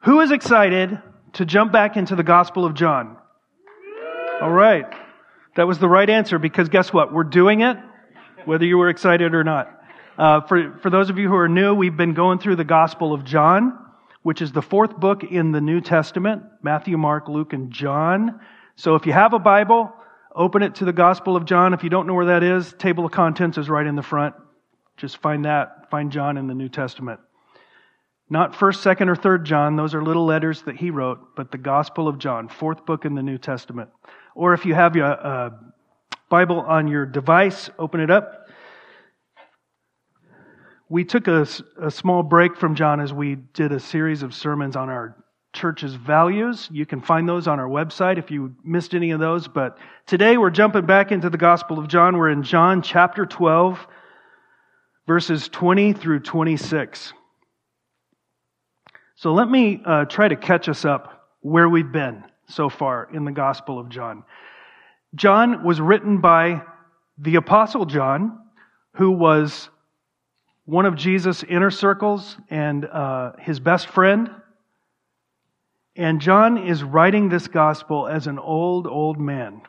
Who is excited to jump back into the Gospel of John? All right. That was the right answer because guess what? We're doing it, whether you were excited or not. For those of you who are new, we've been going through the Gospel of John, which is the fourth book in the New Testament, Matthew, Mark, Luke, and John. So if you have a Bible, open it to the Gospel of John. If you don't know where that is, table of contents is right in the front. Just find John in the New Testament. Not 1st, 2nd, or 3rd John. Those are little letters that he wrote, but the Gospel of John, fourth book in the New Testament. Or if you have your Bible on your device, open it up. We took a small break from John as we did a series of sermons on our church's values. You can find those on our website if you missed any of those. But today we're jumping back into the Gospel of John. We're in John chapter 12, verses 20 through 26. So let me try to catch us up where we've been so far in the Gospel of John. John was written by the Apostle John, who was one of Jesus' inner circles and his best friend. And John is writing this Gospel as an old man.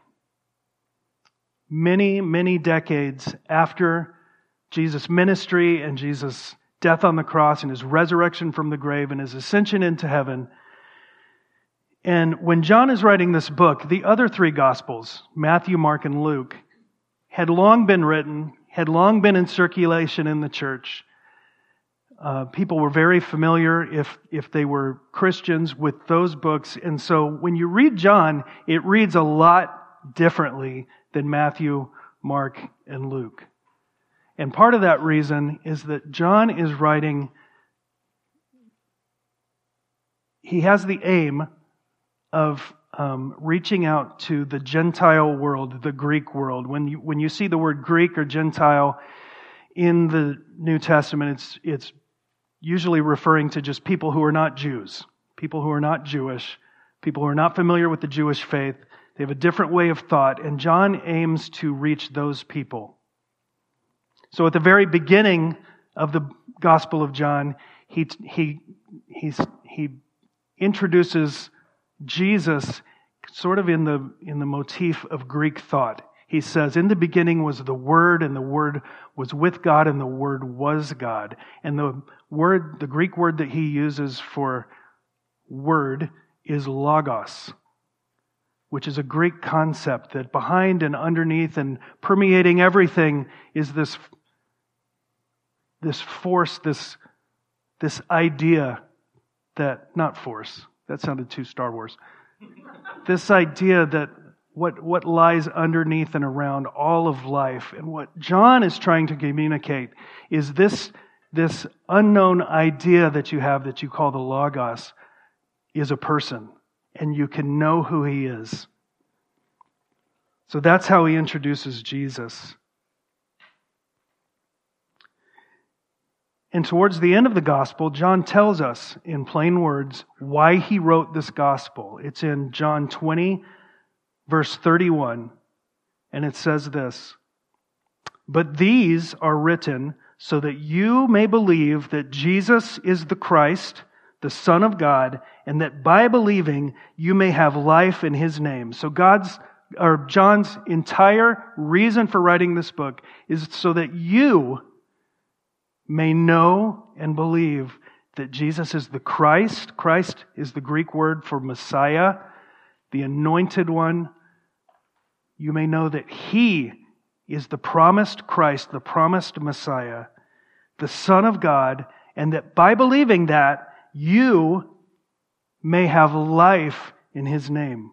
Many, many decades after Jesus' ministry and Jesus' death on the cross and his resurrection from the grave and his ascension into heaven. And when John is writing this book, the other three Gospels, Matthew, Mark, and Luke, had long been written, had long been in circulation in the church. People were very familiar, if they were Christians, with those books. And so when you read John, it reads a lot differently than Matthew, Mark, and Luke. And part of that reason is that John is writing, he has the aim of reaching out to the Gentile world, the Greek world. When you see the word Greek or Gentile in the New Testament, it's usually referring to just people who are not Jews, people who are not Jewish, people who are not familiar with the Jewish faith. They have a different way of thought, and John aims to reach those people. So at the very beginning of the Gospel of John, he introduces Jesus sort of in the motif of Greek thought. He says, "In the beginning was the Word, and the Word was with God, and the Word was God." And the Greek word that he uses for word is logos, which is a Greek concept that behind and underneath and permeating everything is this force, this idea that, not force, that sounded too Star Wars. This idea that what lies underneath and around all of life. And what John is trying to communicate is this unknown idea that you have that you call the Logos is a person. And you can know who he is. So that's how he introduces Jesus. And towards the end of the Gospel, John tells us in plain words why he wrote this Gospel. It's in John 20, verse 31, and it says this, "But these are written so that you may believe that Jesus is the Christ, the Son of God, and that by believing you may have life in his name." So John's entire reason for writing this book is so that you may know and believe that Jesus is the Christ. Christ is the Greek word for Messiah, the anointed one. You may know that he is the promised Christ, the promised Messiah, the Son of God, and that by believing that, you may have life in his name.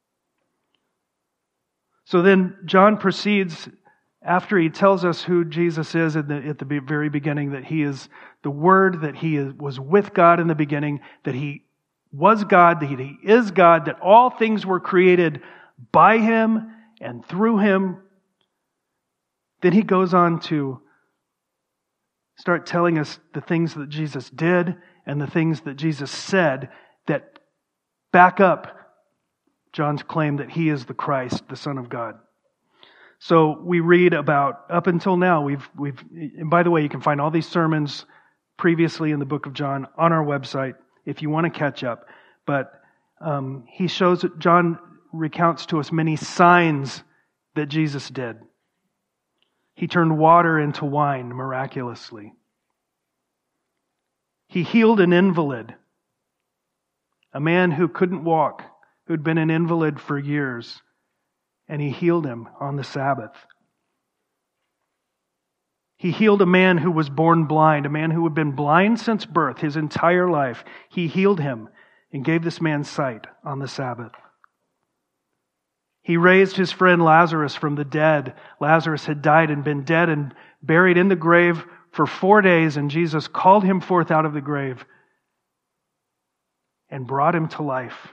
So then John proceeds, after he tells us who Jesus is at the very beginning, that he is the Word, that he was with God in the beginning, that he was God, that he is God, that all things were created by him and through him. Then he goes on to start telling us the things that Jesus did and the things that Jesus said that back up John's claim that he is the Christ, the Son of God. So we read about, up until now, and by the way, you can find all these sermons previously in the book of John on our website. if you want to catch up. But John recounts to us many signs that Jesus did. He turned water into wine miraculously. He healed an invalid, a man who couldn't walk, who'd been an invalid for years, and he healed him on the Sabbath. He healed a man who was born blind, a man who had been blind since birth, his entire life. He healed him and gave this man sight on the Sabbath. He raised his friend Lazarus from the dead. Lazarus had died and been dead and buried in the grave for 4 days, and Jesus called him forth out of the grave and brought him to life.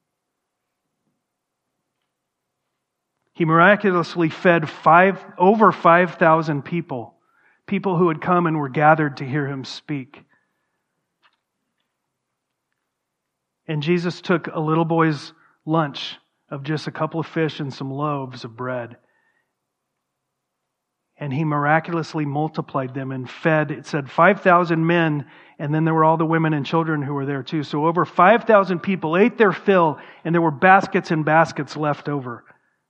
He miraculously fed over 5,000 people who had come and were gathered to hear him speak. And Jesus took a little boy's lunch of just a couple of fish and some loaves of bread, and he miraculously multiplied them and fed, it said 5,000 men, and then there were all the women and children who were there too. So over 5,000 people ate their fill, and there were baskets and baskets left over.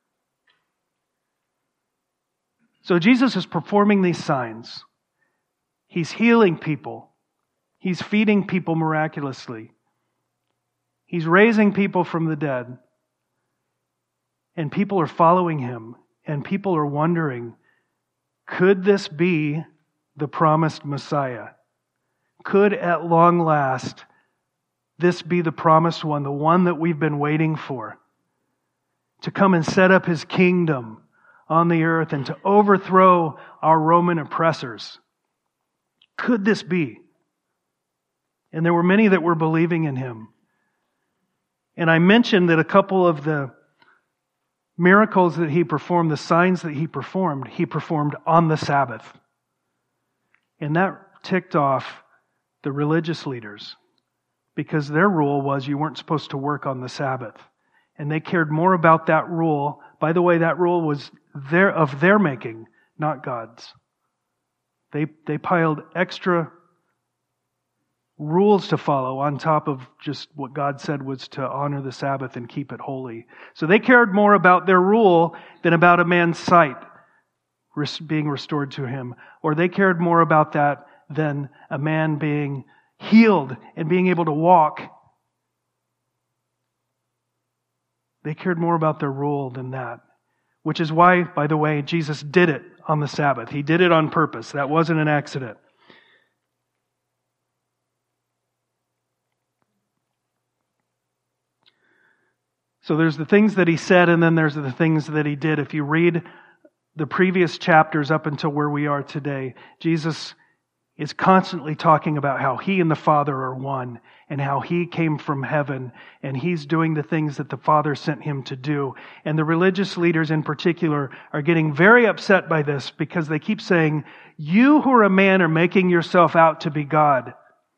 So Jesus is performing these signs. He's healing people. He's feeding people miraculously. He's raising people from the dead. And people are following him. And people are wondering, could this be the promised Messiah? Could at long last this be the promised one, the one that we've been waiting for? To come and set up his kingdom on the earth and to overthrow our Roman oppressors. Could this be? And there were many that were believing in him. And I mentioned that a couple of the miracles that he performed, the signs that he performed on the Sabbath. And that ticked off the religious leaders, because their rule was you weren't supposed to work on the Sabbath. And they cared more about that rule. By the way, that rule was of their making, not God's. They piled extra rules to follow on top of just what God said was to honor the Sabbath and keep it holy. So they cared more about their rule than about a man's sight being restored to him. Or they cared more about that than a man being healed and being able to walk. They cared more about their rule than that. Which is why, by the way, Jesus did it on the Sabbath. He did it on purpose. That wasn't an accident. So there's the things that he said, and then there's the things that he did. If you read the previous chapters up until where we are today, Jesus is constantly talking about how he and the Father are one, and how he came from heaven, and he's doing the things that the Father sent him to do. And the religious leaders in particular are getting very upset by this, because they keep saying, you who are a man are making yourself out to be God.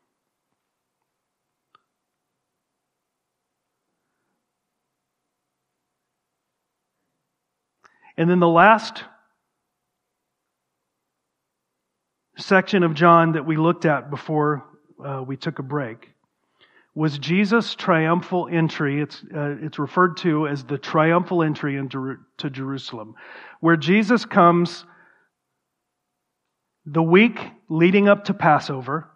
And then the last section of John that we looked at before we took a break was Jesus' triumphal entry. It's referred to as the triumphal entry into Jerusalem, where Jesus comes the week leading up to Passover.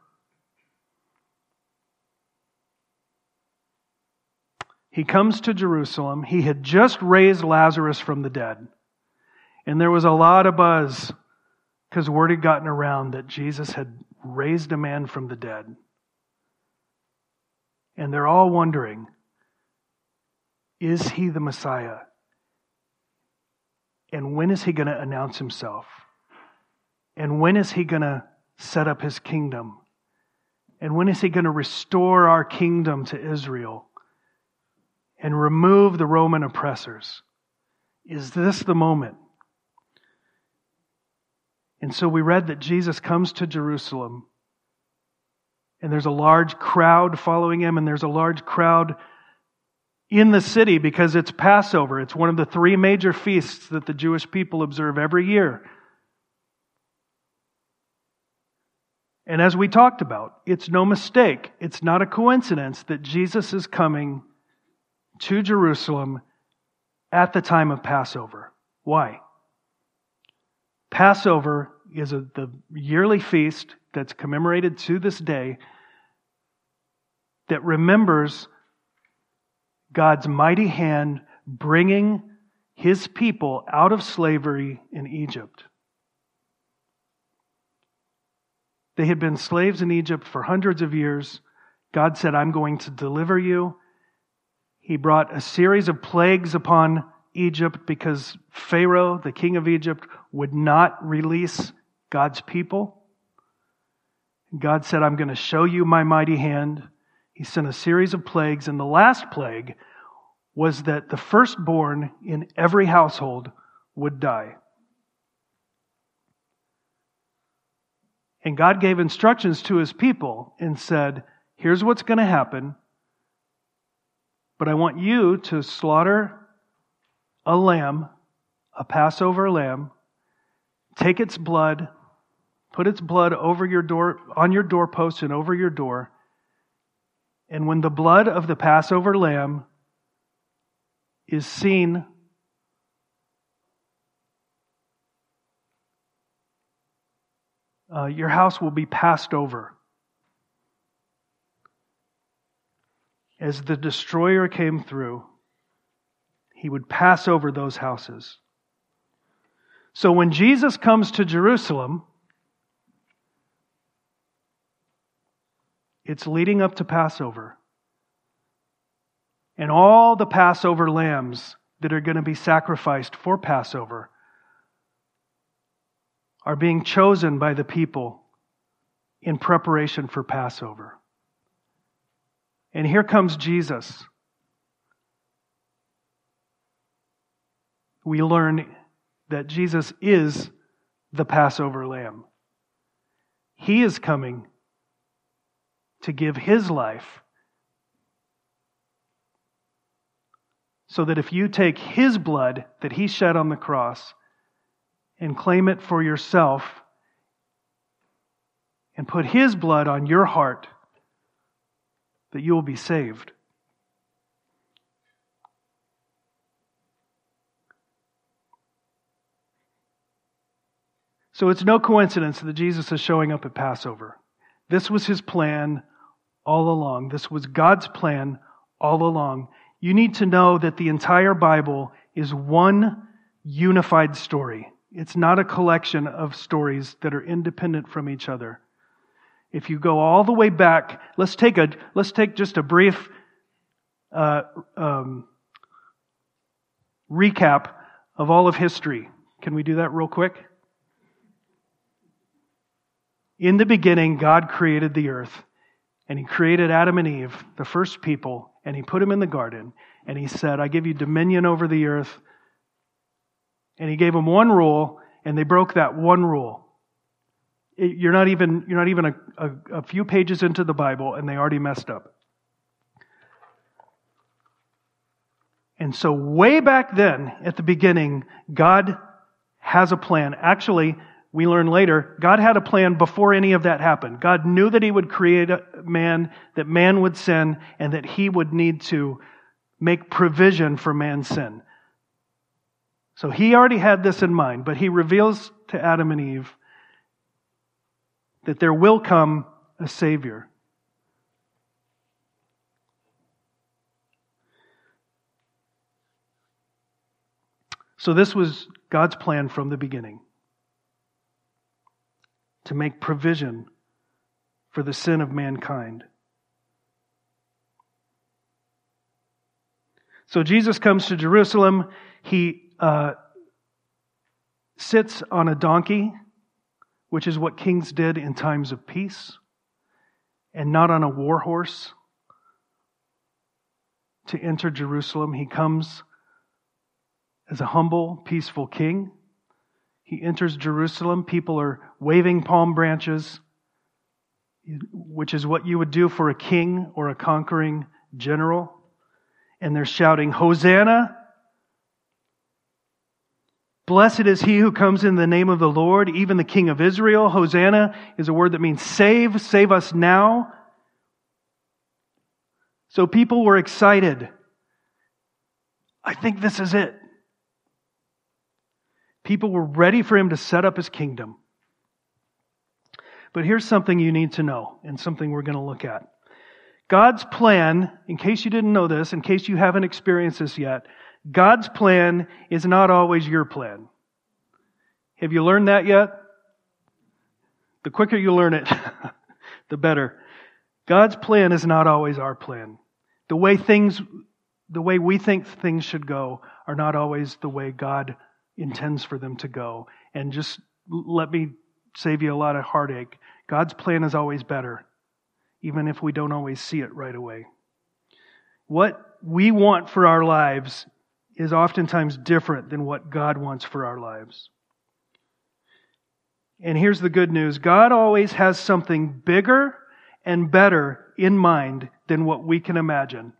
He comes to Jerusalem. He had just raised Lazarus from the dead. And there was a lot of buzz because word had gotten around that Jesus had raised a man from the dead. And they're all wondering, is he the Messiah? And when is he going to announce himself? And when is he going to set up his kingdom? And when is he going to restore our kingdom to Israel and remove the Roman oppressors? Is this the moment? And so we read that Jesus comes to Jerusalem, and there's a large crowd following him, and there's a large crowd in the city because it's Passover. It's one of the 3 major feasts that the Jewish people observe every year. And as we talked about, it's no mistake, it's not a coincidence that Jesus is coming to Jerusalem at the time of Passover. Why? Passover is the yearly feast that's commemorated to this day that remembers God's mighty hand bringing His people out of slavery in Egypt. They had been slaves in Egypt for hundreds of years. God said, I'm going to deliver you. He brought a series of plagues upon Egypt because Pharaoh, the king of Egypt, would not release God's people. God said, I'm going to show you my mighty hand. He sent a series of plagues, and the last plague was that the firstborn in every household would die. And God gave instructions to His people and said, here's what's going to happen, but I want you to slaughter a lamb, a Passover lamb, take its blood, put its blood over your door, on your doorpost and over your door, and when the blood of the Passover lamb is seen your house will be passed over. As the destroyer came through, He would pass over those houses. So when Jesus comes to Jerusalem, it's leading up to Passover. And all the Passover lambs that are going to be sacrificed for Passover are being chosen by the people in preparation for Passover. And here comes Jesus. We learn that Jesus is the Passover lamb. He is coming to give His life so that if you take His blood that He shed on the cross and claim it for yourself and put His blood on your heart, that you will be saved. So it's no coincidence that Jesus is showing up at Passover. This was His plan all along. This was God's plan all along. You need to know that the entire Bible is one unified story. It's not a collection of stories that are independent from each other. If you go all the way back, let's take just a brief recap of all of history. Can we do that real quick? In the beginning, God created the earth, and He created Adam and Eve, the first people, and He put them in the garden, and He said, I give you dominion over the earth. And He gave them one rule, and they broke that one rule. You're not even a few pages into the Bible, and they already messed up. And so way back then, at the beginning, God has a plan. Actually, we learn later, God had a plan before any of that happened. God knew that He would create a man, that man would sin, and that He would need to make provision for man's sin. So He already had this in mind, but He reveals to Adam and Eve that there will come a Savior. So this was God's plan from the beginning, to make provision for the sin of mankind. So Jesus comes to Jerusalem. He sits on a donkey, which is what kings did in times of peace, and not on a war horse to enter Jerusalem. He comes as a humble, peaceful king. He enters Jerusalem. People are waving palm branches, which is what you would do for a king or a conquering general. And they're shouting, Hosanna Blessed is he who comes in the name of the Lord, even the King of Israel. Hosanna is a word that means save. Save us now. So people were excited. I think this is it. People were ready for him to set up his kingdom. But here's something you need to know, and something we're going to look at. God's plan, in case you didn't know this, in case you haven't experienced this yet, God's plan is not always your plan. Have you learned that yet? The quicker you learn it, the better. God's plan is not always our plan. The way we think things should go are not always the way God intends for them to go. And just let me save you a lot of heartache. God's plan is always better, even if we don't always see it right away. What we want for our lives is oftentimes different than what God wants for our lives. And here's the good news. God always has something bigger and better in mind than what we can imagine.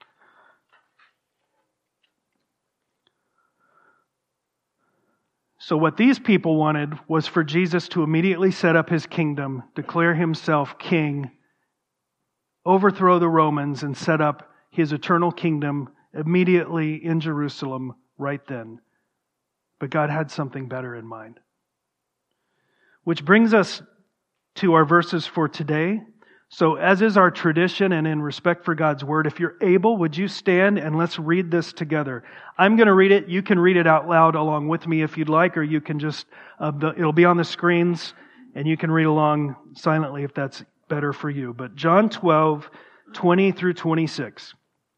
So what these people wanted was for Jesus to immediately set up his kingdom, declare himself king, overthrow the Romans, and set up his eternal kingdom immediately in Jerusalem right then. But God had something better in mind. Which brings us to our verses for today. So as is our tradition and in respect for God's word, if you're able, would you stand and let's read this together. I'm going to read it. You can read it out loud along with me if you'd like, or you can just, it'll be on the screens and you can read along silently if that's better for you. But John 12, 20 through 26.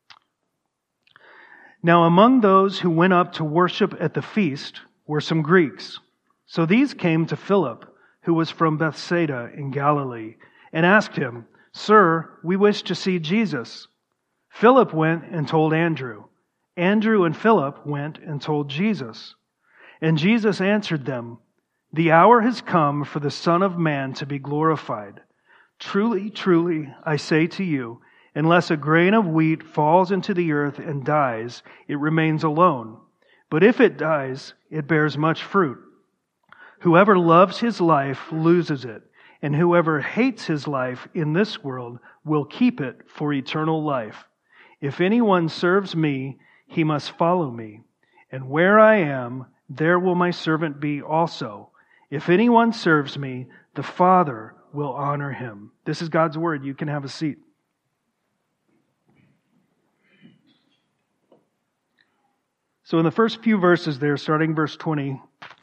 Now among those who went up to worship at the feast were some Greeks. So these came to Philip, who was from Bethsaida in Galilee, and asked him, Sir, we wish to see Jesus. Philip went and told Andrew. Andrew and Philip went and told Jesus. And Jesus answered them, The hour has come for the Son of Man to be glorified. Truly, truly, I say to you, unless a grain of wheat falls into the earth and dies, it remains alone. But if it dies, it bears much fruit. Whoever loves his life loses it, and whoever hates his life in this world will keep it for eternal life. If anyone serves me, he must follow me. And where I am, there will my servant be also. If anyone serves me, the Father will honor him. This is God's word. You can have a seat. So in the first few verses there, starting verse 20,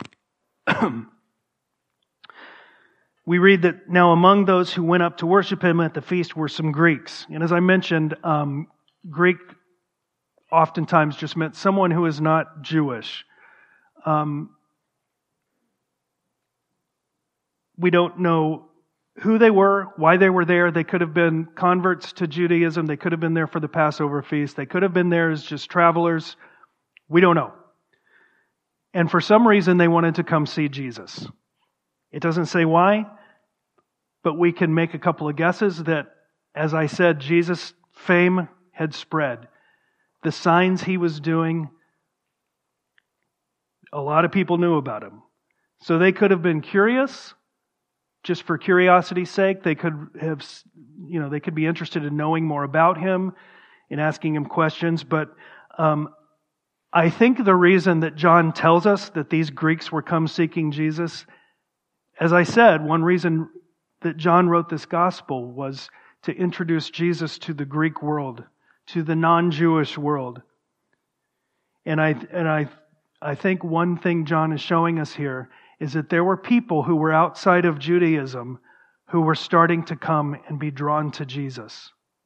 we read that now among those who went up to worship him at the feast were some Greeks. And as I mentioned, Greek oftentimes just meant someone who is not Jewish. We don't know who they were, why they were there. They could have been converts to Judaism. They could have been there for the Passover feast. They could have been there as just travelers. We don't know. And for some reason, they wanted to come see Jesus. It doesn't say why, but we can make a couple of guesses that, as I said, Jesus' fame had spread. The signs he was doing, a lot of people knew about him. So they could have been curious, just for curiosity's sake. They could have, they could be interested in knowing more about him and asking him questions. But I think the reason that John tells us that these Greeks were come seeking Jesus, as I said, one reason that John wrote this gospel was to introduce Jesus to the Greek world, to the non-Jewish world. And I think one thing John is showing us here is that there were people who were outside of Judaism who were starting to come and be drawn to Jesus.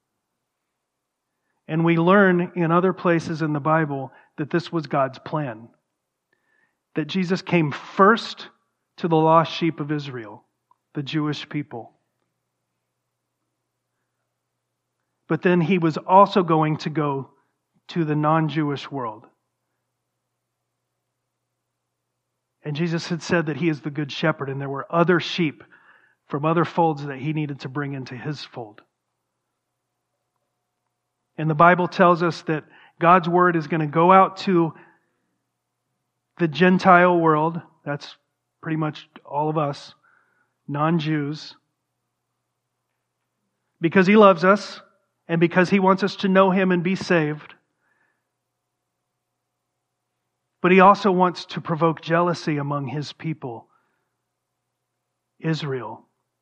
And we learn in other places in the Bible that this was God's plan. That Jesus came first to the lost sheep of Israel, the Jewish people. But then he was also going to go to the non-Jewish world. And Jesus had said that he is the good shepherd, and there were other sheep from other folds that he needed to bring into his fold. And the Bible tells us that God's word is going to go out to the Gentile world, that's pretty much all of us, non-Jews, because He loves us and because He wants us to know Him and be saved. But He also wants to provoke jealousy among His people, Israel.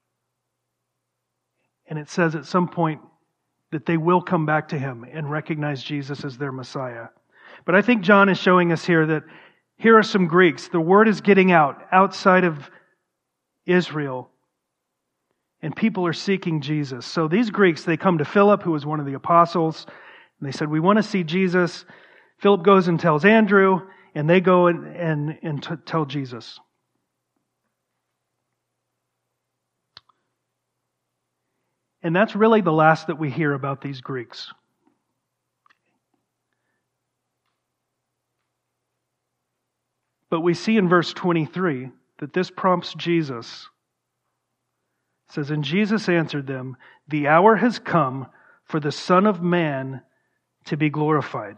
And it says at some point that they will come back to Him and recognize Jesus as their Messiah. But I think John is showing us here that here are some Greeks. The word is getting out outside of Israel. And people are seeking Jesus. So these Greeks, they come to Philip, who was one of the apostles. And they said, we want to see Jesus. Philip goes and tells Andrew. And they go and tell Jesus. And that's really the last that we hear about these Greeks. But we see in verse 23 that this prompts Jesus. It says, and Jesus answered them, the hour has come for the Son of Man to be glorified.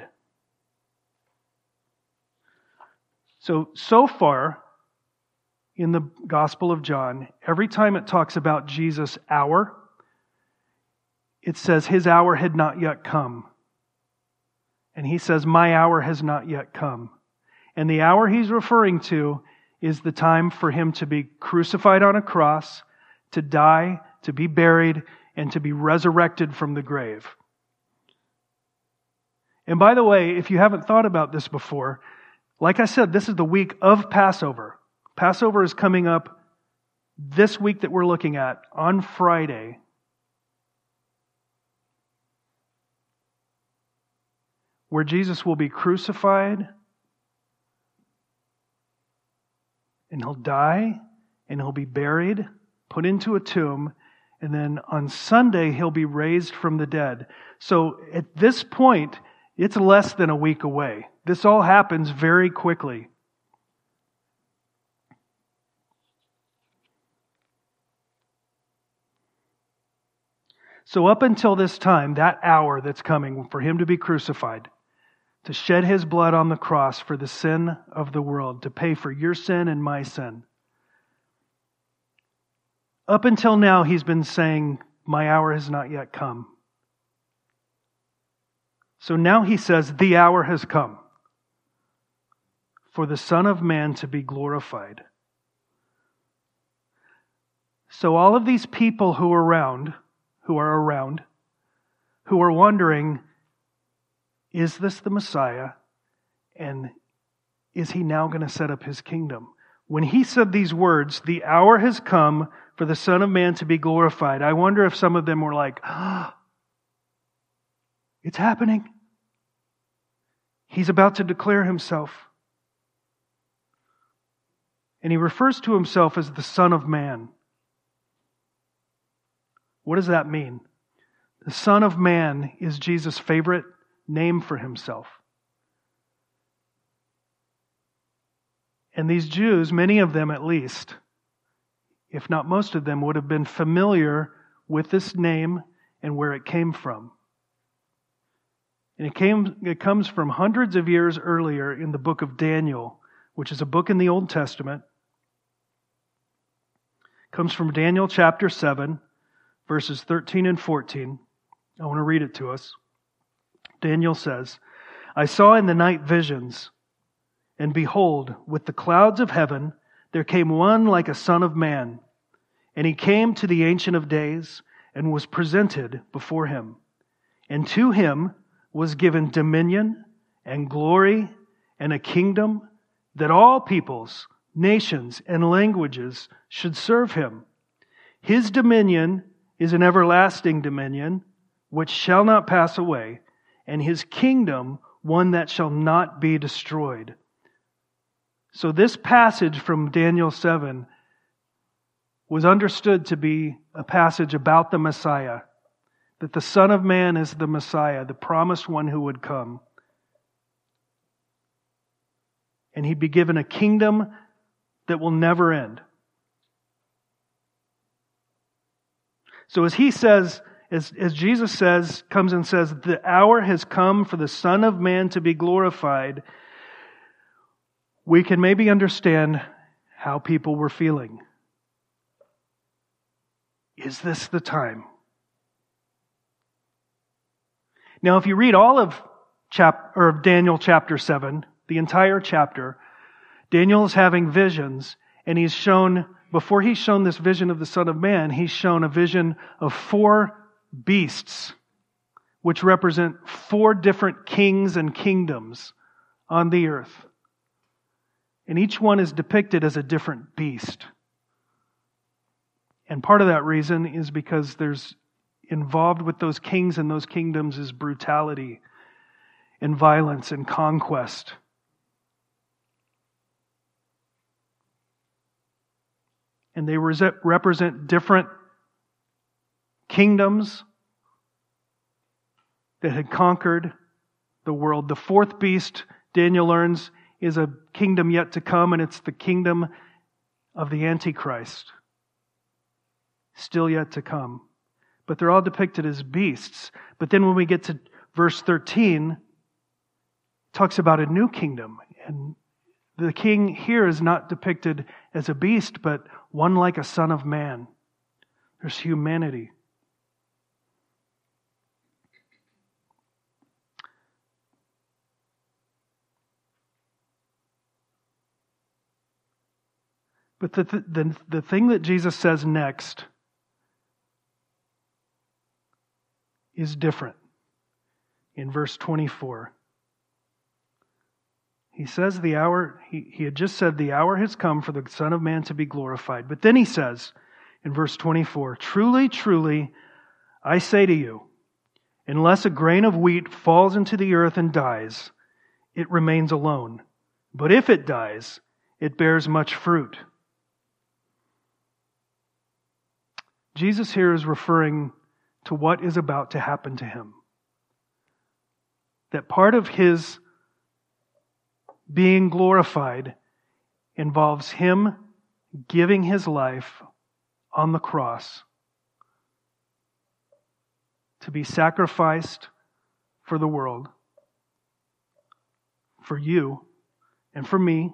So far, in the Gospel of John, every time it talks about Jesus' hour, it says His hour had not yet come. And He says, my hour has not yet come. And the hour He's referring to is the time for Him to be crucified on a cross, to die, to be buried, and to be resurrected from the grave. And by the way, if you haven't thought about this before, like I said, this is the week of Passover. Passover is coming up this week that we're looking at on Friday. Where Jesus will be crucified, and He'll die, and He'll be buried, put into a tomb, and then on Sunday He'll be raised from the dead. So at this point, it's less than a week away. This all happens very quickly. So up until this time, that hour that's coming for Him to be crucified, to shed His blood on the cross for the sin of the world, to pay for your sin and my sin. Up until now, He's been saying, my hour has not yet come. So now He says, the hour has come for the Son of Man to be glorified. So all of these people who are around, who are wondering, is this the Messiah? And is He now going to set up His kingdom? When He said these words, the hour has come for the Son of Man to be glorified, I wonder if some of them were like, it's happening. He's about to declare Himself. And He refers to Himself as the Son of Man. What does that mean? The Son of Man is Jesus' favorite name for Himself. And these Jews, many of them at least, if not most of them, would have been familiar with this name and where it came from. And it comes from hundreds of years earlier in the book of Daniel, which is a book in the Old Testament. It comes from Daniel chapter 7, verses 13 and 14. I want to read it to us. Daniel says, I saw in the night visions, and behold, with the clouds of heaven, there came one like a son of man. And He came to the Ancient of Days, and was presented before Him. And to Him was given dominion and glory and a kingdom, that all peoples, nations, and languages should serve Him. His dominion is an everlasting dominion, which shall not pass away, and His kingdom one that shall not be destroyed. So this passage from Daniel 7 was understood to be a passage about the Messiah, that the Son of Man is the Messiah, the promised one who would come. And He'd be given a kingdom that will never end. So as He says, as Jesus says, comes and says, the hour has come for the Son of Man to be glorified, we can maybe understand how people were feeling. Is this the time? Now, if you read all of Daniel chapter 7, the entire chapter, Daniel is having visions, and before he's shown this vision of the Son of Man, he's shown a vision of 4 beasts, which represent 4 different kings and kingdoms on the earth. And each one is depicted as a different beast. And part of that reason is because there's involved with those kings and those kingdoms is brutality and violence and conquest. And they represent different kingdoms that had conquered the world. The 4th beast, Daniel learns, is a kingdom yet to come, and it's the kingdom of the Antichrist. Still yet to come. But they're all depicted as beasts. But then when we get to verse 13, it talks about a new kingdom. And the king here is not depicted as a beast, but one like a son of man. There's humanity. But the thing that Jesus says next is different. In verse 24, he says he had just said the hour has come for the Son of Man to be glorified. But then he says in verse 24, truly, truly, I say to you, unless a grain of wheat falls into the earth and dies, it remains alone. But if it dies, it bears much fruit. Jesus here is referring to what is about to happen to him. That part of his being glorified involves him giving his life on the cross to be sacrificed for the world, for you and for me.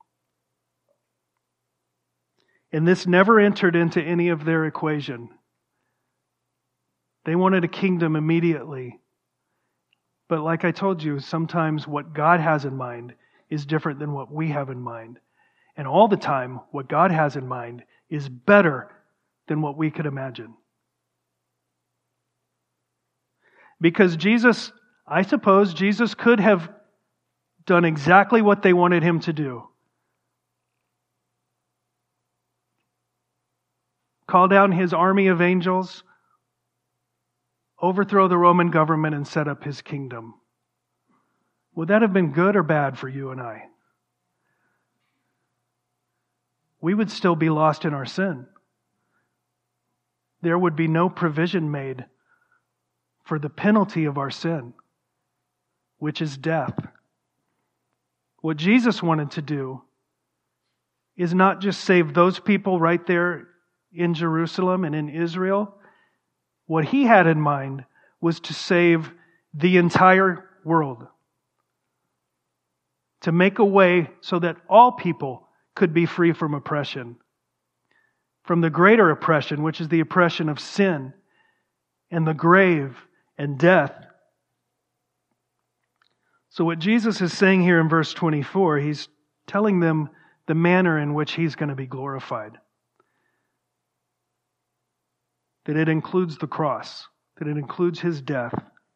And this never entered into any of their equation. They wanted a kingdom immediately. But like I told you, sometimes what God has in mind is different than what we have in mind. And all the time, what God has in mind is better than what we could imagine. Because I suppose Jesus could have done exactly what they wanted him to do. Call down his army of angels, overthrow the Roman government, and set up his kingdom. Would that have been good or bad for you and I? We would still be lost in our sin. There would be no provision made for the penalty of our sin, which is death. What Jesus wanted to do is not just save those people right there in Jerusalem and in Israel. What he had in mind was to save the entire world. To make a way so that all people could be free from oppression. From the greater oppression, which is the oppression of sin and the grave and death. So what Jesus is saying here in verse 24, he's telling them the manner in which he's going to be glorified. That it includes the cross, that it includes his death.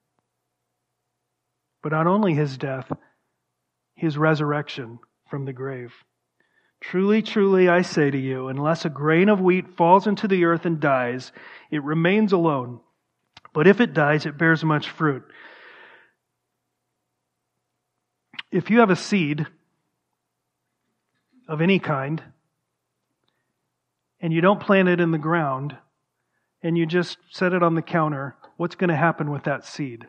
But not only his death, his resurrection from the grave. Truly, truly, I say to you, unless a grain of wheat falls into the earth and dies, it remains alone. But if it dies, it bears much fruit. If you have a seed of any kind, and you don't plant it in the ground, and you just set it on the counter, what's going to happen with that seed?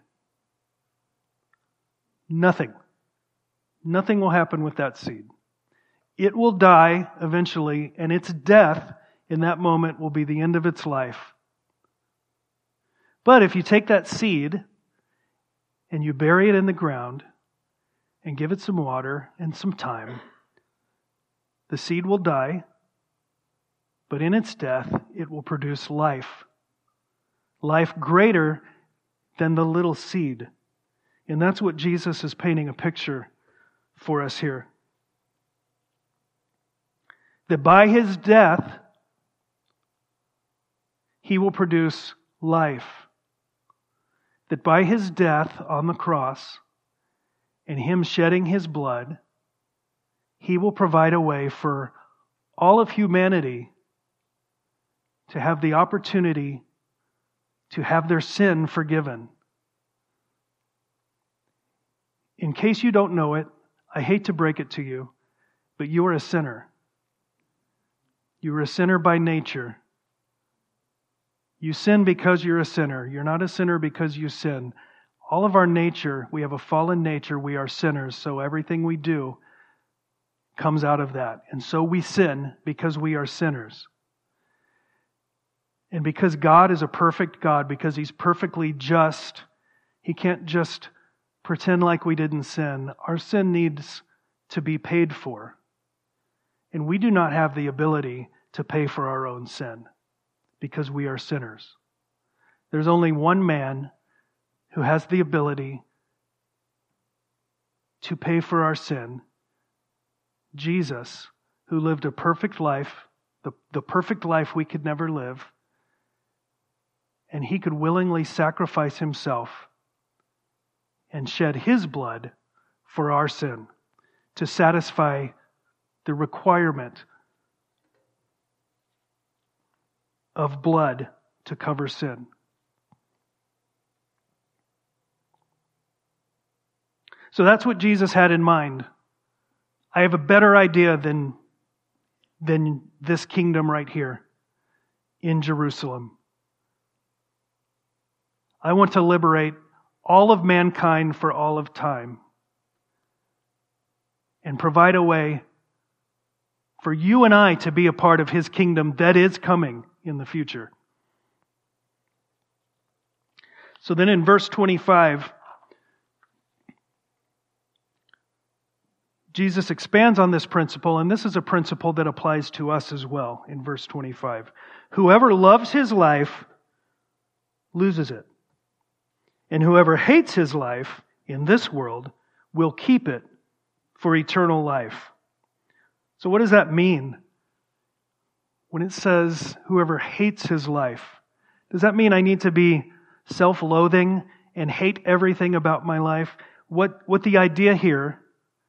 Nothing. Nothing will happen with that seed. It will die eventually, and its death in that moment will be the end of its life. But if you take that seed and you bury it in the ground and give it some water and some time, The seed will die, but in its death it will produce life. Life greater than the little seed. And that's what Jesus is painting a picture for us here. That by His death, He will produce life. That by His death on the cross and Him shedding His blood, He will provide a way for all of humanity to have the opportunity to have their sin forgiven. In case you don't know it, I hate to break it to you, but you are a sinner. You are a sinner by nature. You sin because you're a sinner. You're not a sinner because you sin. All of our nature, we have a fallen nature. We are sinners, so everything we do comes out of that. And so we sin because we are sinners. And because God is a perfect God, because He's perfectly just, He can't just pretend like we didn't sin. Our sin needs to be paid for. And we do not have the ability to pay for our own sin because we are sinners. There's only one man who has the ability to pay for our sin, Jesus, who lived a perfect life, the perfect life we could never live, and He could willingly sacrifice Himself and shed His blood for our sin to satisfy the requirement of blood to cover sin. So that's what Jesus had in mind. I have a better idea than this kingdom right here in Jerusalem. I want to liberate all of mankind for all of time and provide a way for you and I to be a part of His kingdom that is coming in the future. So then in verse 25, Jesus expands on this principle, and this is a principle that applies to us as well in verse 25. Whoever loves his life loses it. And whoever hates his life in this world will keep it for eternal life. So what does that mean? When it says whoever hates his life, does that mean I need to be self-loathing and hate everything about my life? What the idea here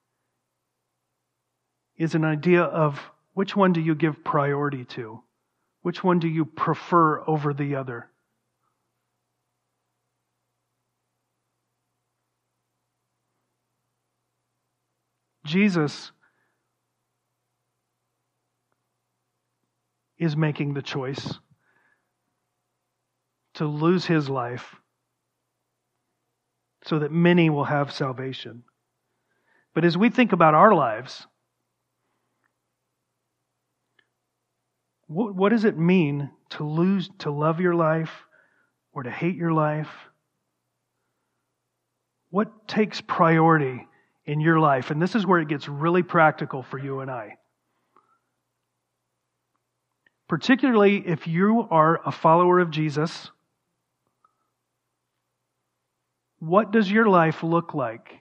is an idea of which one do you give priority to? Which one do you prefer over the other? Jesus is making the choice to lose His life so that many will have salvation. But as we think about our lives, what does it mean to love your life or to hate your life? What takes priority in your life? And this is where it gets really practical for you and I. Particularly if you are a follower of Jesus, what does your life look like?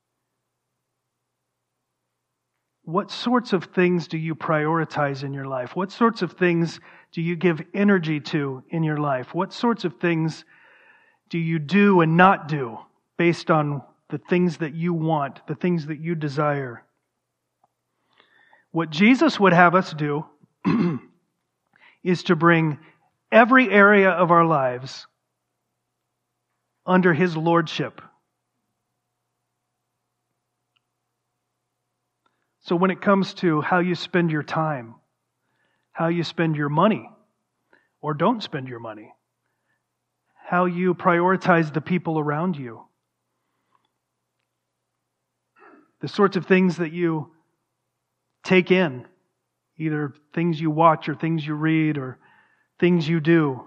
What sorts of things do you prioritize in your life? What sorts of things do you give energy to in your life? What sorts of things do you do and not do based on the things that you want, the things that you desire? What Jesus would have us do is to bring every area of our lives under His lordship. So when it comes to how you spend your time, how you spend your money, or don't spend your money, how you prioritize the people around you, the sorts of things that you take in, either things you watch or things you read or things you do.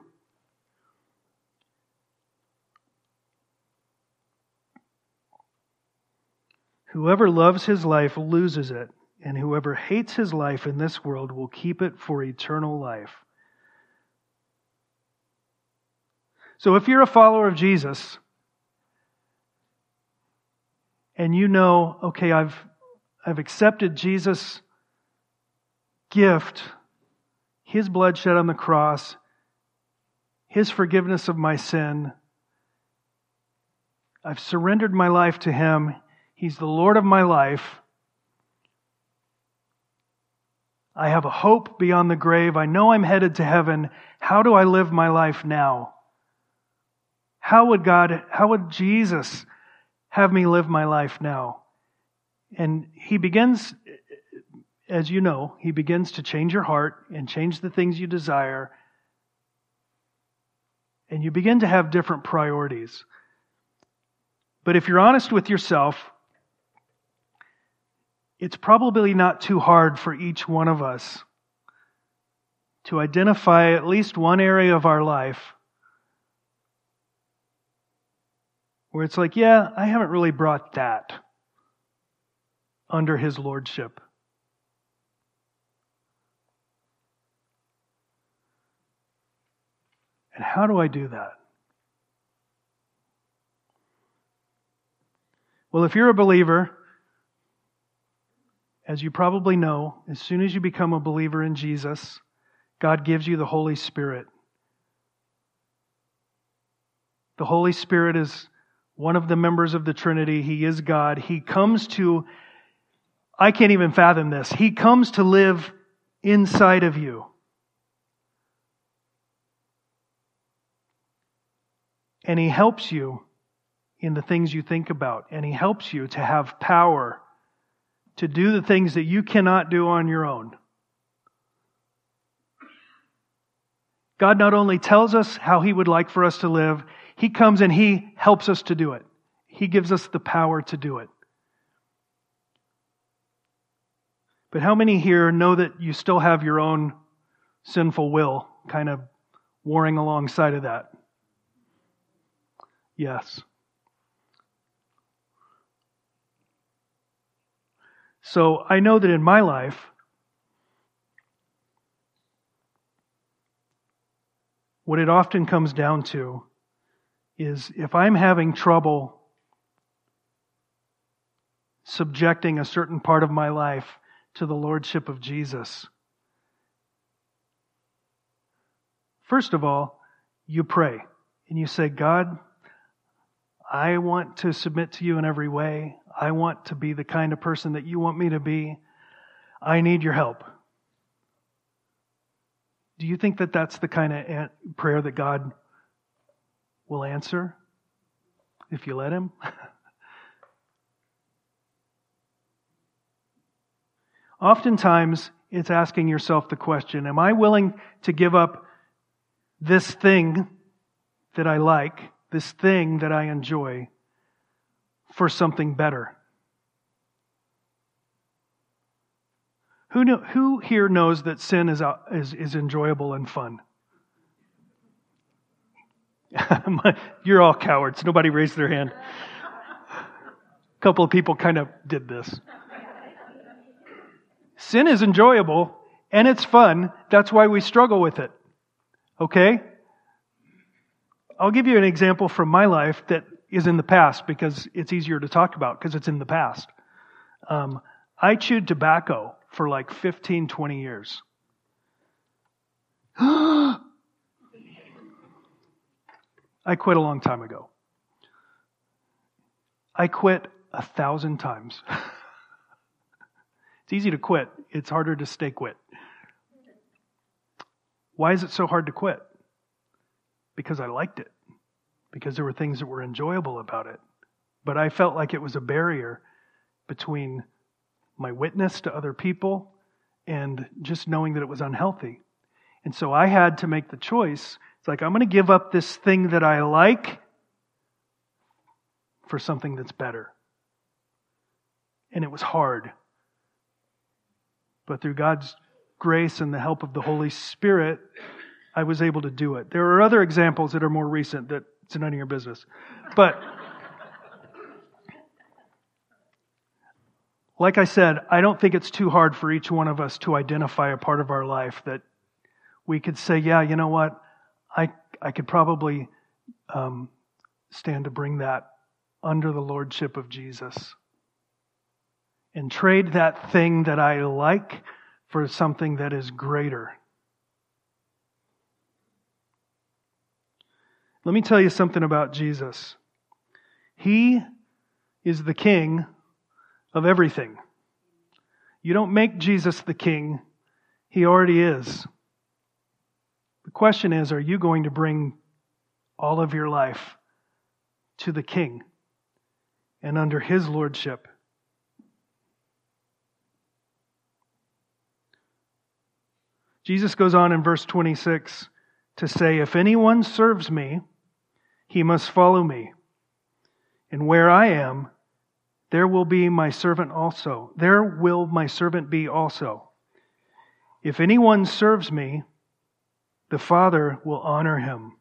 Whoever loves his life loses it, and whoever hates his life in this world will keep it for eternal life. So if you're a follower of Jesus, and you know, okay, I've accepted Jesus' gift, His blood shed on the cross, His forgiveness of my sin. I've surrendered my life to Him. He's the Lord of my life. I have a hope beyond the grave. I know I'm headed to heaven. How do I live my life now? How would Jesus have me live my life now? And He begins, as you know, He begins to change your heart and change the things you desire. And you begin to have different priorities. But if you're honest with yourself, it's probably not too hard for each one of us to identify at least one area of our life where it's like, yeah, I haven't really brought that under His lordship. And how do I do that? Well, if you're a believer, as you probably know, as soon as you become a believer in Jesus, God gives you the Holy Spirit. The Holy Spirit is one of the members of the Trinity. He is God. He comes to, I can't even fathom this, He comes to live inside of you. And He helps you in the things you think about. And He helps you to have power to do the things that you cannot do on your own. God not only tells us how He would like for us to live, He comes and He helps us to do it. He gives us the power to do it. But how many here know that you still have your own sinful will kind of warring alongside of that? Yes. So I know that in my life, what it often comes down to is if I'm having trouble subjecting a certain part of my life to the lordship of Jesus, first of all, you pray and you say, God, I want to submit to you in every way. I want to be the kind of person that you want me to be. I need your help. Do you think that that's the kind of prayer that God will answer if you let Him? Oftentimes, it's asking yourself the question, am I willing to give up this thing that I like, this thing that I enjoy, for something better? Who here knows that sin is enjoyable and fun? You're all cowards. Nobody raised their hand. A couple of people kind of did this. Sin is enjoyable and it's fun. That's why we struggle with it. Okay? I'll give you an example from my life that is in the past because it's easier to talk about because it's in the past. I chewed tobacco for like 15, 20 years. I quit a long time ago. I quit 1,000 times. It's easy to quit. It's harder to stay quit. Why is it so hard to quit? Because I liked it. Because there were things that were enjoyable about it. But I felt like it was a barrier between my witness to other people and just knowing that it was unhealthy. And so I had to make the choice. It's like, I'm going to give up this thing that I like for something that's better. And it was hard. But through God's grace and the help of the Holy Spirit, I was able to do it. There are other examples that are more recent that it's none of your business. But Like I said, I don't think it's too hard for each one of us to identify a part of our life that we could say, yeah, you know what? I could probably stand to bring that under the lordship of Jesus. And trade that thing that I like for something that is greater. Let me tell you something about Jesus. He is the king of everything. You don't make Jesus the king. He already is. The question is, are you going to bring all of your life to the king and under his lordship? Jesus goes on in verse 26 to say, if anyone serves me, he must follow me. And where I am, there will be my servant also. There will my servant be also. If anyone serves me, the Father will honor him.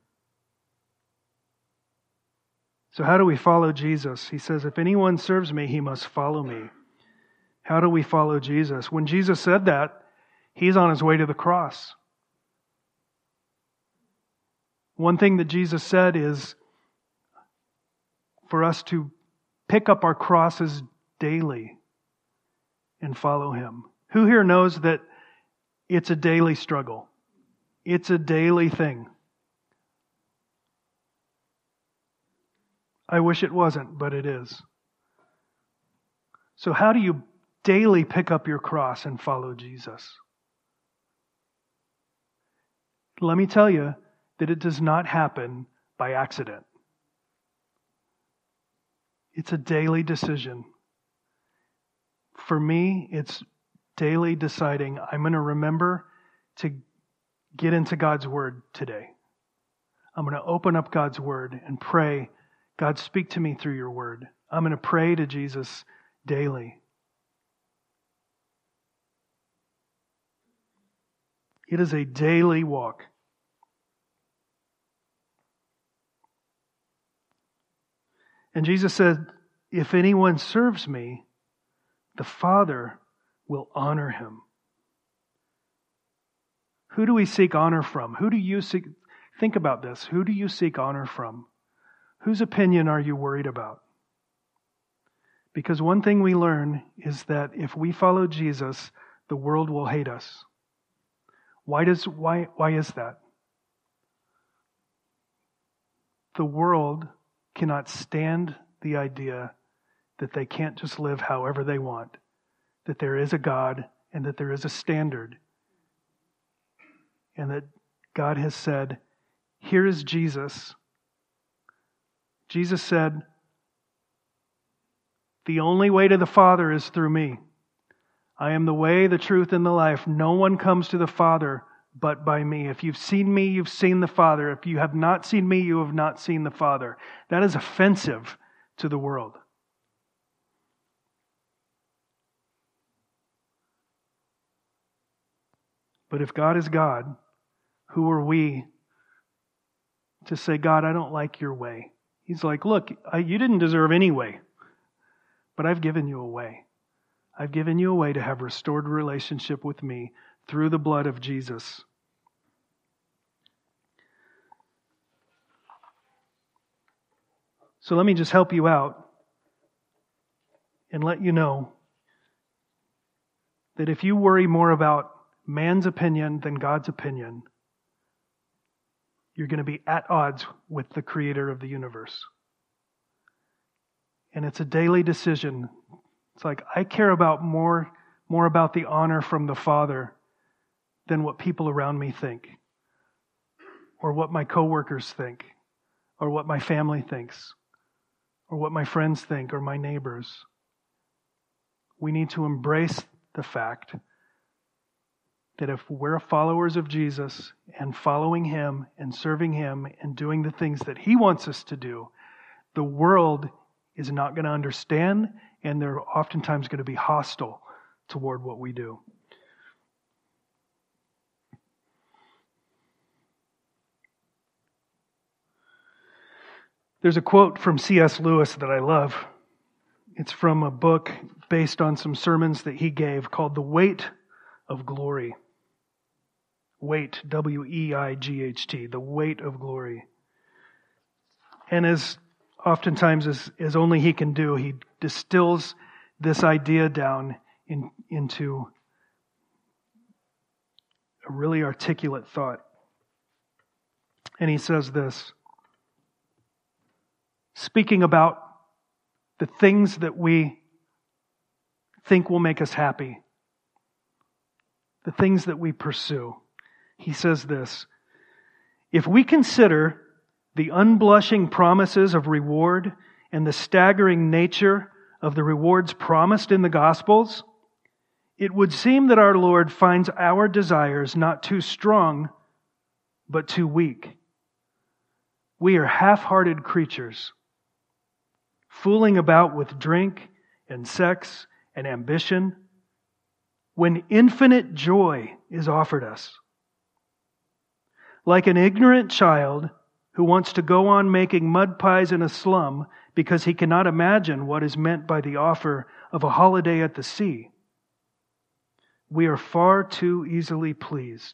So how do we follow Jesus? He says, if anyone serves me, he must follow me. How do we follow Jesus? When Jesus said that, he's on his way to the cross. One thing that Jesus said is for us to pick up our crosses daily and follow him. Who here knows that it's a daily struggle? It's a daily thing. I wish it wasn't, but it is. So how do you daily pick up your cross and follow Jesus? Let me tell you that it does not happen by accident. It's a daily decision. For me, it's daily deciding I'm going to remember to get into God's Word today. I'm going to open up God's Word and pray, God, speak to me through your Word. I'm going to pray to Jesus daily. It is a daily walk. And Jesus said, if anyone serves me, the Father will honor him. Who do we seek honor from? Who do you seek? Think about this. Who do you seek honor from? Whose opinion are you worried about? Because one thing we learn is that if we follow Jesus, the world will hate us. Why is that? The world cannot stand the idea that they can't just live however they want, that there is a God and that there is a standard, and that God has said, here is Jesus. Jesus said, the only way to the Father is through me. I am the way, the truth, and the life. No one comes to the Father but by me. If you've seen me, you've seen the Father. If you have not seen me, you have not seen the Father. That is offensive to the world. But if God is God, who are we to say, God, I don't like your way? He's like, look, you didn't deserve any way, but I've given you a way. I've given you a way to have restored relationship with me through the blood of Jesus. So let me just help you out and let you know that if you worry more about man's opinion than God's opinion, you're going to be at odds with the creator of the universe. And it's a daily decision. It's like, I care about more about the honor from the Father than what people around me think, or what my coworkers think, or what my family thinks, or what my friends think, or my neighbors. We need to embrace the fact that if we're followers of Jesus and following Him and serving Him and doing the things that He wants us to do, the world is not going to understand, and they're oftentimes going to be hostile toward what we do. There's a quote from C.S. Lewis that I love. It's from a book based on some sermons that he gave called The Weight of Glory. Weight, W-E-I-G-H-T, The Weight of Glory. And as oftentimes as only he can do, he distills this idea down into a really articulate thought. And he says this, speaking about the things that we think will make us happy, the things that we pursue. He says this, if we consider the unblushing promises of reward and the staggering nature of the rewards promised in the Gospels, it would seem that our Lord finds our desires not too strong, but too weak. We are half-hearted creatures, fooling about with drink and sex and ambition, when infinite joy is offered us. Like an ignorant child who wants to go on making mud pies in a slum because he cannot imagine what is meant by the offer of a holiday at the sea. We are far too easily pleased.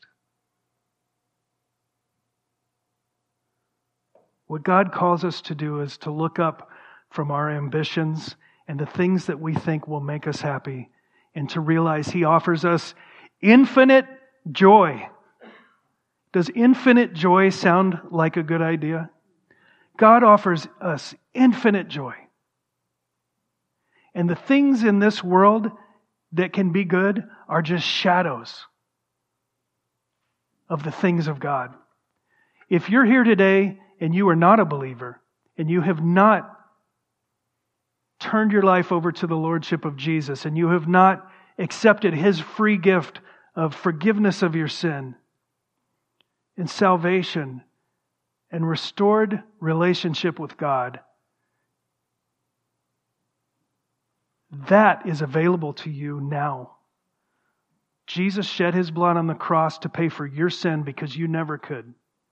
What God calls us to do is to look up from our ambitions and the things that we think will make us happy, and to realize He offers us infinite joy. Does infinite joy sound like a good idea? God offers us infinite joy. And the things in this world that can be good are just shadows of the things of God. If you're here today and you are not a believer, and you have not turned your life over to the Lordship of Jesus, and you have not accepted His free gift of forgiveness of your sin and salvation and restored relationship with God, that is available to you now. Jesus shed His blood on the cross to pay for your sin because you never could.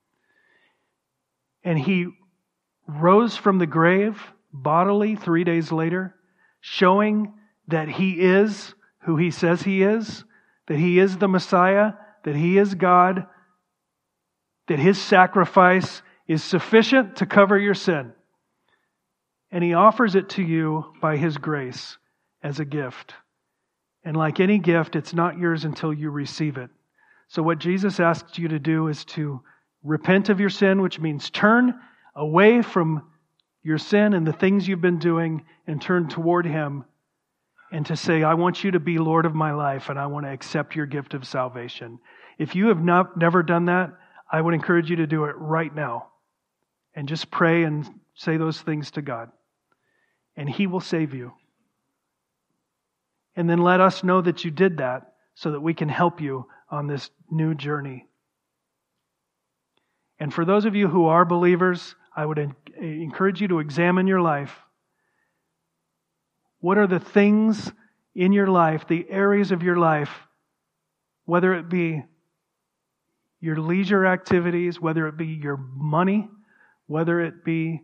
And He rose from the grave bodily 3 days later, showing that He is who He says He is, that He is the Messiah, that He is God, that His sacrifice is sufficient to cover your sin. And He offers it to you by His grace as a gift. And like any gift, it's not yours until you receive it. So what Jesus asks you to do is to repent of your sin, which means turn away from your sin and the things you've been doing and turn toward Him, and to say, I want you to be Lord of my life, and I want to accept your gift of salvation. If you have never done that, I would encourage you to do it right now. And just pray and say those things to God. And He will save you. And then let us know that you did that so that we can help you on this new journey. And for those of you who are believers, I would encourage you to examine your life. What are the things in your life, the areas of your life, whether it be your leisure activities, whether it be your money, whether it be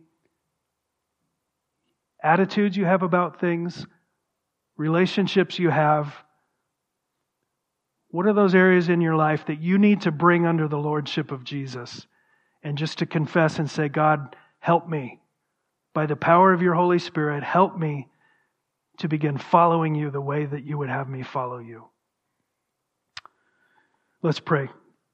attitudes you have about things, relationships you have, what are those areas in your life that you need to bring under the Lordship of Jesus? And just to confess and say, God, help me. By the power of your Holy Spirit, help me to begin following you the way that you would have me follow you. Let's pray.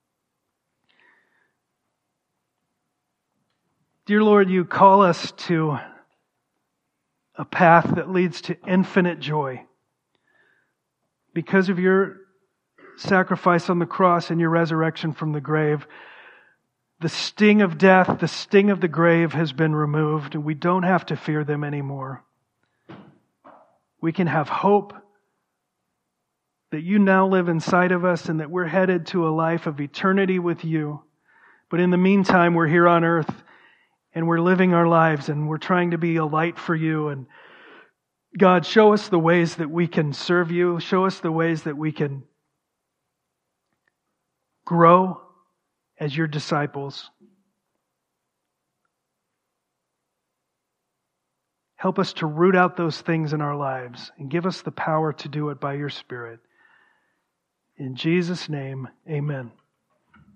Dear Lord, you call us to a path that leads to infinite joy. Because of your sacrifice on the cross and your resurrection from the grave, the sting of death, the sting of the grave has been removed, and we don't have to fear them anymore. We can have hope that you now live inside of us and that we're headed to a life of eternity with you. But in the meantime, we're here on earth and we're living our lives and we're trying to be a light for you. And God, show us the ways that we can serve you. Show us the ways that we can grow as your disciples. Help us to root out those things in our lives and give us the power to do it by your Spirit. In Jesus' name, amen.